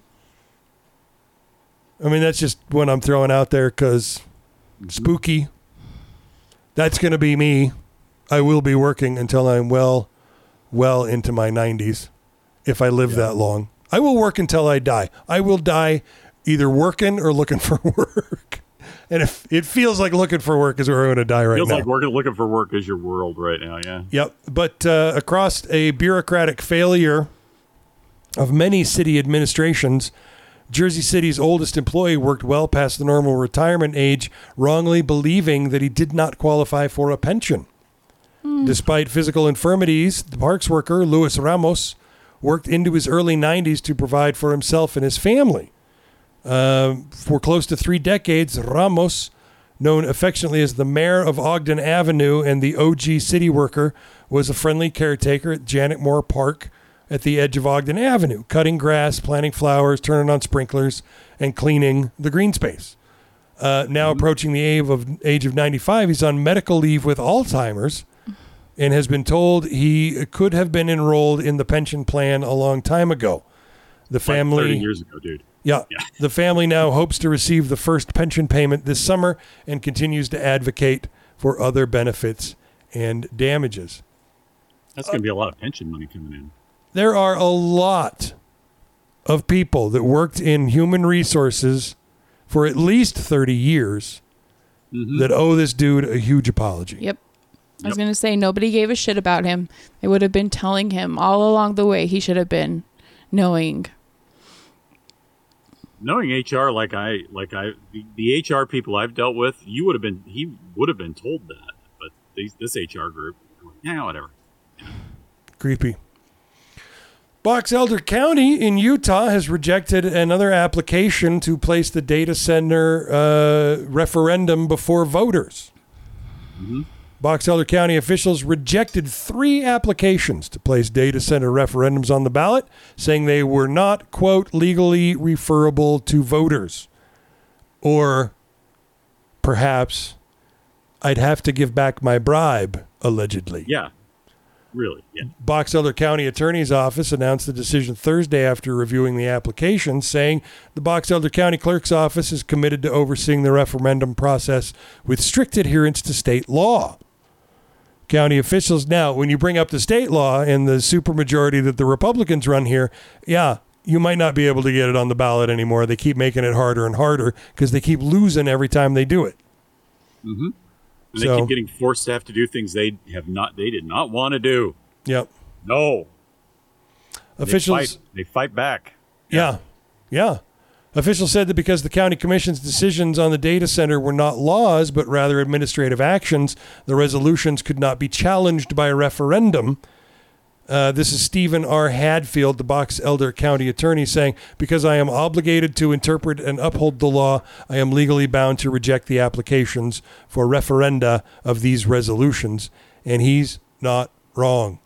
that's just what I'm throwing out there because spooky. That's going to be me. I will be working until I'm well into my 90s, if I live that long. I will work until I die. I will die either working or looking for work. And if it feels like looking for work is where I'm going to die right now. Feels like looking for work is your world right now, yeah. Yep. But across a bureaucratic failure of many city administrations, Jersey City's oldest employee worked well past the normal retirement age, wrongly believing that he did not qualify for a pension. Despite physical infirmities, the parks worker, Luis Ramos, worked into his early 90s to provide for himself and his family. For close to 3 decades, Ramos, known affectionately as the mayor of Ogden Avenue and the OG city worker, was a friendly caretaker at Janet Moore Park at the edge of Ogden Avenue, cutting grass, planting flowers, turning on sprinklers, and cleaning the green space. Now approaching the age of 95, he's on medical leave with Alzheimer's and has been told he could have been enrolled in the pension plan a long time ago. The family, like 30 years ago, dude. Yeah. The family now hopes to receive the first pension payment this summer and continues to advocate for other benefits and damages. That's going to be a lot of pension money coming in. There are a lot of people that worked in human resources for at least 30 years that owe this dude a huge apology. Yep. I was going to say, nobody gave a shit about him. They would have been telling him all along the way he should have been knowing HR the HR people I've dealt with, he would have been told that, but this HR group, whatever. Creepy. Box Elder County in Utah has rejected another application to place the data center referendum before voters. Box Elder County officials rejected 3 applications to place data center referendums on the ballot, saying they were not, quote, legally referable to voters. Or perhaps I'd have to give back my bribe, allegedly. Yeah, really, yeah. Box Elder County Attorney's Office announced the decision Thursday after reviewing the application, saying the Box Elder County Clerk's Office is committed to overseeing the referendum process with strict adherence to state law. County officials now, when you bring up the state law and the supermajority that the Republicans run here, you might not be able to get it on the ballot anymore. They keep making it harder and harder because they keep losing every time they do it. And they keep getting forced to have to do things they did not want to do. Yep. No. Officials they fight back. Yeah. Officials said that because the county commission's decisions on the data center were not laws, but rather administrative actions, the resolutions could not be challenged by a referendum. This is Stephen R. Hadfield, the Box Elder County attorney, saying, because I am obligated to interpret and uphold the law, I am legally bound to reject the applications for referenda of these resolutions. And he's not wrong.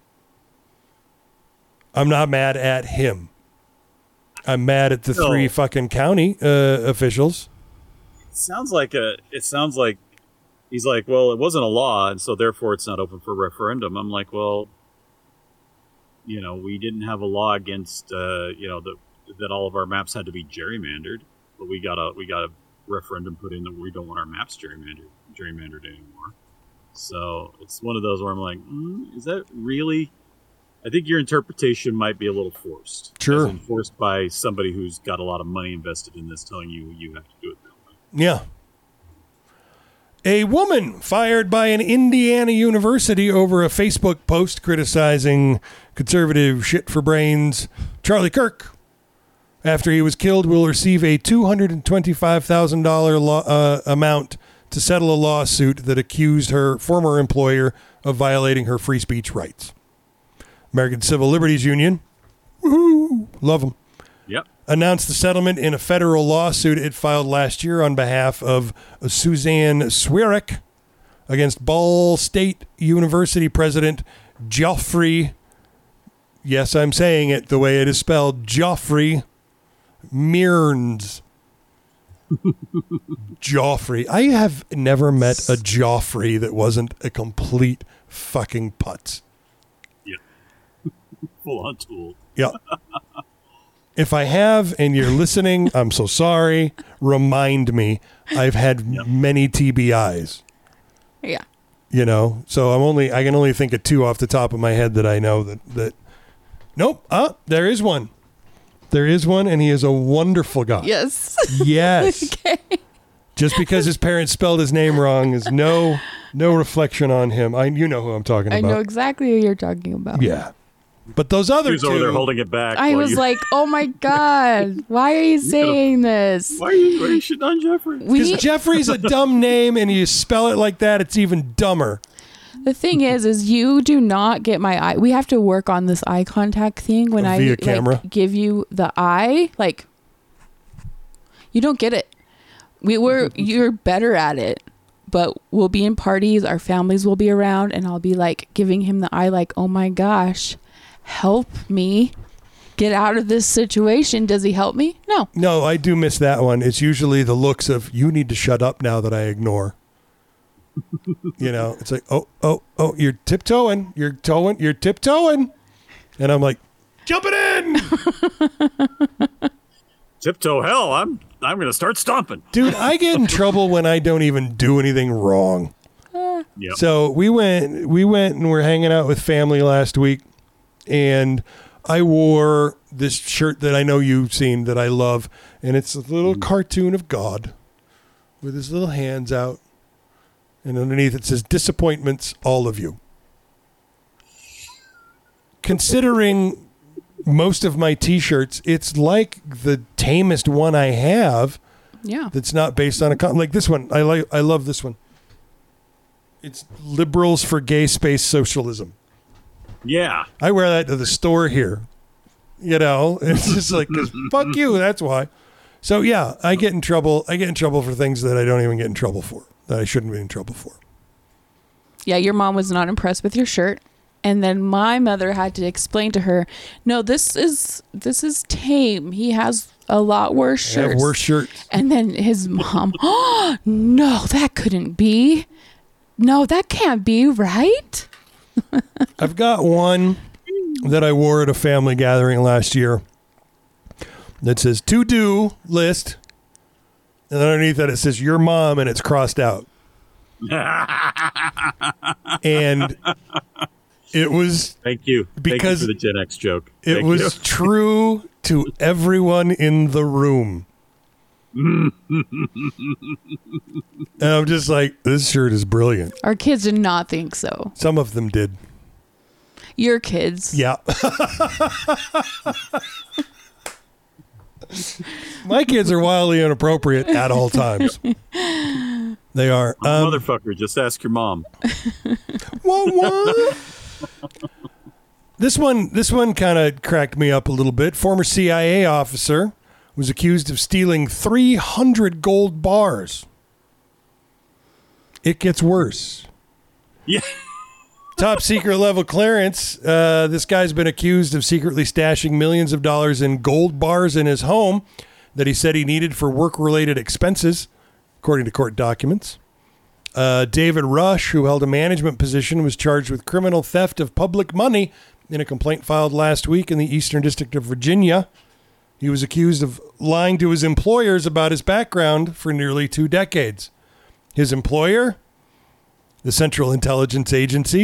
I'm not mad at him. I'm mad at the 3 fucking county officials. It sounds like he's like, well, it wasn't a law, and so therefore it's not open for referendum. I'm like, well, we didn't have a law against, that all of our maps had to be gerrymandered, but we got a referendum put in that we don't want our maps gerrymandered anymore. So it's one of those where I'm like, is that really? I think your interpretation might be a little forced. Sure. Forced by somebody who's got a lot of money invested in this telling you have to do it that way. Yeah. A woman fired by an Indiana university over a Facebook post criticizing conservative shit for brains Charlie Kirk after he was killed will receive a $225,000 amount to settle a lawsuit that accused her former employer of violating her free speech rights. American Civil Liberties Union, woohoo, love them, announced the settlement in a federal lawsuit it filed last year on behalf of Suzanne Swierek against Ball State University President Geoffrey, yes, I'm saying it the way it is spelled, Geoffrey Mearns. Geoffrey. I have never met a Geoffrey that wasn't a complete fucking putz. Full on tool. Yeah. If I have and you're listening, I'm so sorry. Remind me. I've had many TBIs. Yeah. So I can only think of 2 off the top of my head that I know that nope. There is one. There is one, and he is a wonderful guy. Yes. Yes. Okay. Just because his parents spelled his name wrong is no reflection on him. You know who I'm talking about. I know exactly who you're talking about. Yeah. But those other Who's two... over there holding it back. I was like, oh my God, why are you saying this? Why are you shitting on Jeffrey? Because Jeffrey's a dumb name, and you spell it like that, it's even dumber. The thing is you do not get my eye. We have to work on this eye contact thing when Via camera. Like, give you the eye. Like, you don't get it. You're better at it. But we'll be in parties, our families will be around, and I'll be like giving him the eye like, oh my gosh, help me get out of this situation. Does he help me? No. No, I do miss that one. It's usually the looks of, you need to shut up now that I ignore. You know, it's like, oh, you're tiptoeing. You're tiptoeing. And I'm like, jumping in. Tiptoe hell, I'm going to start stomping. Dude, I get in trouble when I don't even do anything wrong. Yep. So we went and we're hanging out with family last week, and I wore this shirt that I know you've seen that I love, and it's a little cartoon of God with his little hands out, and underneath it says, "Disappointments, all of you." Considering most of my T-shirts, it's like the tamest one I have. Yeah. That's not based on like this one. I love this one. It's Liberals for Gay Space Socialism. Yeah. I wear that to the store here. You know, it's just like, 'cause fuck you. That's why. So yeah, I get in trouble. I get in trouble for things that I don't even get in trouble for, that I shouldn't be in trouble for. Yeah, your mom was not impressed with your shirt. And then my mother had to explain to her, no, this is tame. He has a lot worse shirts. I have worse shirts. And then his mom, oh, no, that couldn't be. No, that can't be right. I've got one that I wore at a family gathering last year that says to-do list. And underneath that it says your mom, and it's crossed out. And it was thank you because for the Gen X joke. It was true to everyone in the room. And I'm just like, this shirt is brilliant. Our kids did not think so. Some of them did. Your kids. Yeah. My kids are wildly inappropriate at all times. They are. Motherfucker, just ask your mom. What? This one kind of cracked me up a little bit. Former CIA officer was accused of stealing 300 gold bars. It gets worse. Yeah. Top secret level clearance. This guy's been accused of secretly stashing millions of dollars in gold bars in his home that he said he needed for work-related expenses, according to court documents. David Rush, who held a management position, was charged with criminal theft of public money in a complaint filed last week in the Eastern District of Virginia. He was accused of lying to his employers about his background for nearly 2 decades. His employer, the Central Intelligence Agency.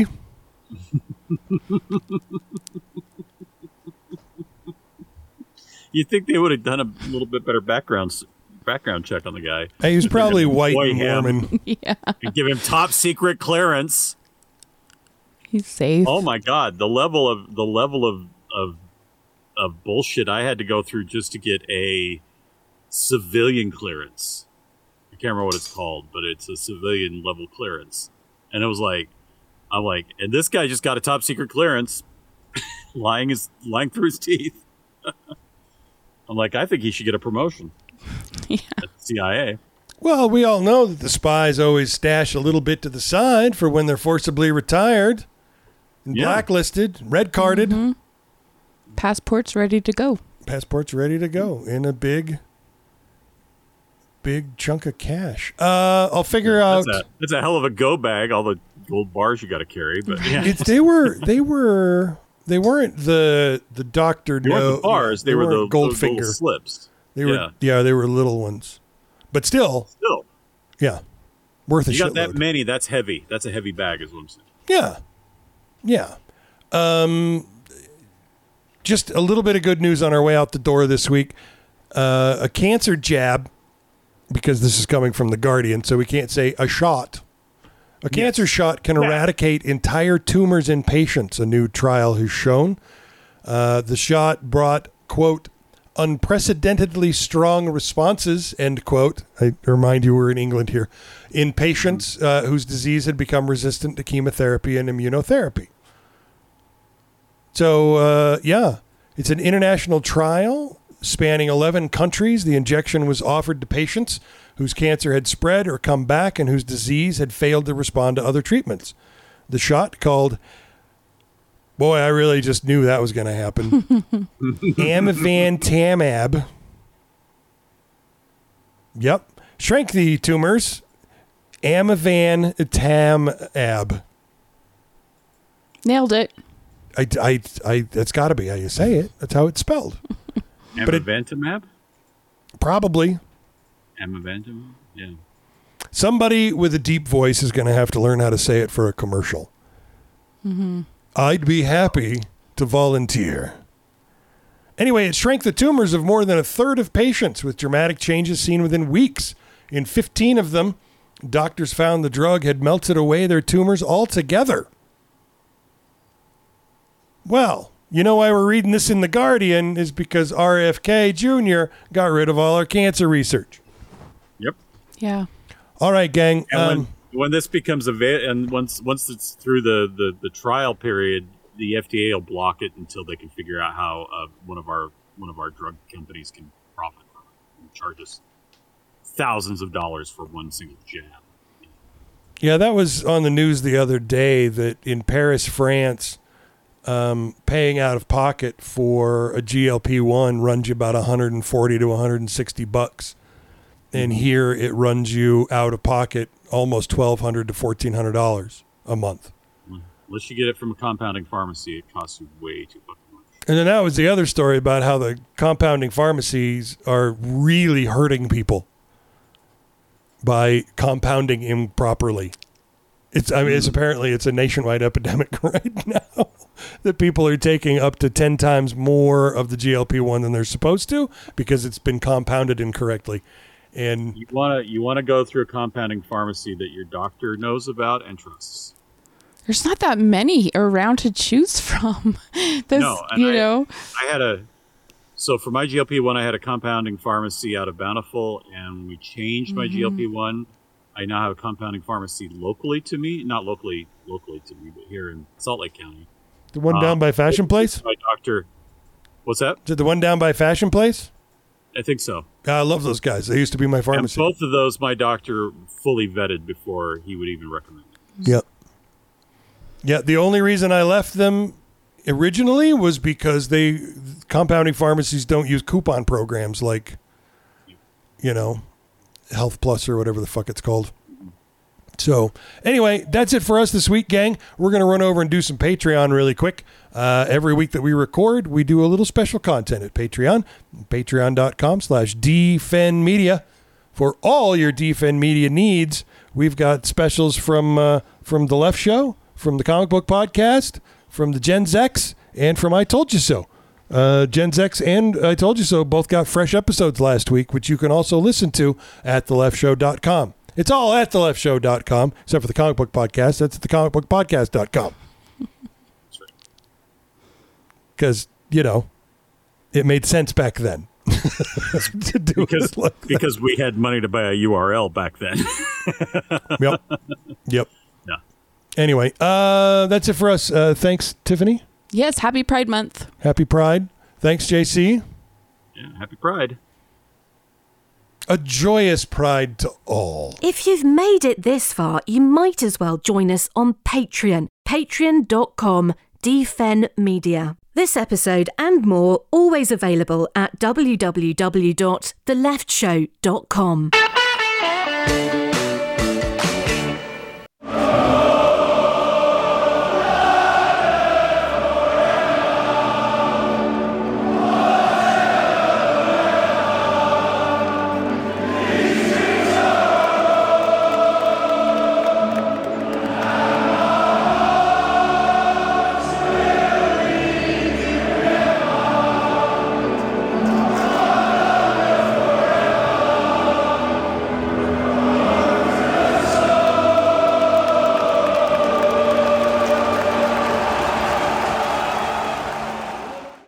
You'd think they would have done a little bit better background check on the guy. He was probably white and Mormon. Yeah. And give him top secret clearance. He's safe. Oh my God, the level of bullshit I had to go through just to get a civilian clearance. I can't remember what it's called, but it's a civilian level clearance. And it was like, I'm like, and this guy just got a top secret clearance, lying through his teeth. I'm like, I think he should get a promotion. Yeah. At the CIA. Well, we all know that the spies always stash a little bit to the side for when they're forcibly retired and blacklisted, red carded. Mm-hmm. Passports ready to go. Passports ready to go in a big chunk of cash. I'll figure out. That's a hell of a go bag. All the gold bars you got to carry, but yeah. They weren't the Dr. They weren't the bars. They were the Goldfinger little slips. They were they were little ones, but still, yeah, worth a shitload. You got that many? That's heavy. That's a heavy bag, is what I'm saying. Yeah. just a little bit of good news on our way out the door this week. A cancer jab, because this is coming from The Guardian, so we can't say a shot. A cancer shot can eradicate entire tumors in patients, a new trial has shown. The shot brought, quote, unprecedentedly strong responses, end quote. I remind you we're in England here, in patients whose disease had become resistant to chemotherapy and immunotherapy. So, it's an international trial spanning 11 countries. The injection was offered to patients whose cancer had spread or come back and whose disease had failed to respond to other treatments. The shot, called, boy, I really just knew that was going to happen, amivantamab. Yep. Shrank the tumors. Amivantamab. Nailed it. I that's got to be how you say it. That's how it's spelled. Amivantamab? Probably. Amivantamab? Yeah. Somebody with a deep voice is going to have to learn how to say it for a commercial. Mm-hmm. I'd be happy to volunteer. Anyway, it shrank the tumors of more than a third of patients, with dramatic changes seen within weeks. In 15 of them, doctors found the drug had melted away their tumors altogether. Well, you know why we're reading this in The Guardian is because RFK Jr. got rid of all our cancer research. Yep. Yeah. All right, gang. And when this becomes and once it's through the trial period, the FDA will block it until they can figure out how one of our drug companies can profit from it and charge us thousands of dollars for one single jab. Yeah, that was on the news the other day that in Paris, France, paying out of pocket for a GLP-1 runs you about $140 to $160. And here it runs you out of pocket almost $1,200 to $1,400 a month. Unless you get it from a compounding pharmacy, it costs you way too fucking much. And then that was the other story about how the compounding pharmacies are really hurting people by compounding improperly. It's apparently it's a nationwide epidemic right now that people are taking up to 10 times more of the GLP-1 than they're supposed to because it's been compounded incorrectly. And you want to go through a compounding pharmacy that your doctor knows about and trusts. There's not that many around to choose from. So for my GLP-1, I had a compounding pharmacy out of Bountiful, and when we changed my GLP-1, I now have a compounding pharmacy locally to me, not locally to me, but here in Salt Lake County. The one down by Fashion Place? My doctor. What's that? Is it the one down by Fashion Place? I think so. I love those guys. They used to be my pharmacy. And both of those, my doctor fully vetted before he would even recommend it. Yep. Yeah, the only reason I left them originally was because compounding pharmacies don't use coupon programs like, Health Plus or whatever the fuck it's called. So anyway, that's it for us this week, gang. We're going to run over and do some Patreon really quick. Every week that we record, we do a little special content at Patreon, patreon.com/DFenMedia. For all your DFen Media needs, we've got specials from The Left Show, from the Comic Book Podcast, from the Gen X, and from I Told You So. Gen X and I Told You So both got fresh episodes last week, which you can also listen to at theleftshow.com. It's all at theleftshow.com, except for the Comic Book Podcast. That's at thecomicbookpodcast.com. That's right. Because, it made sense back then. To do because we had money to buy a URL back then. Yep. Yeah. Anyway, that's it for us. Thanks, Tiffany. Yes, happy Pride Month. Happy Pride. Thanks, JC. Yeah, happy Pride. A joyous Pride to all. If you've made it this far, you might as well join us on Patreon. Patreon.com/DFenMedia. This episode and more always available at www.theleftshow.com.